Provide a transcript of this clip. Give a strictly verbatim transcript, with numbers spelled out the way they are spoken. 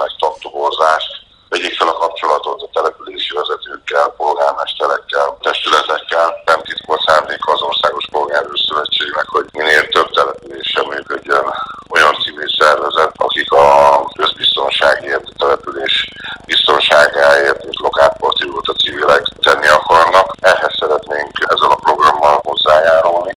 nincsenek tagtoborzást, vegyék fel a kapcsolatot a települési vezetőkkel, polgármesterekkel, testületekkel, nem titkolt szándék az ország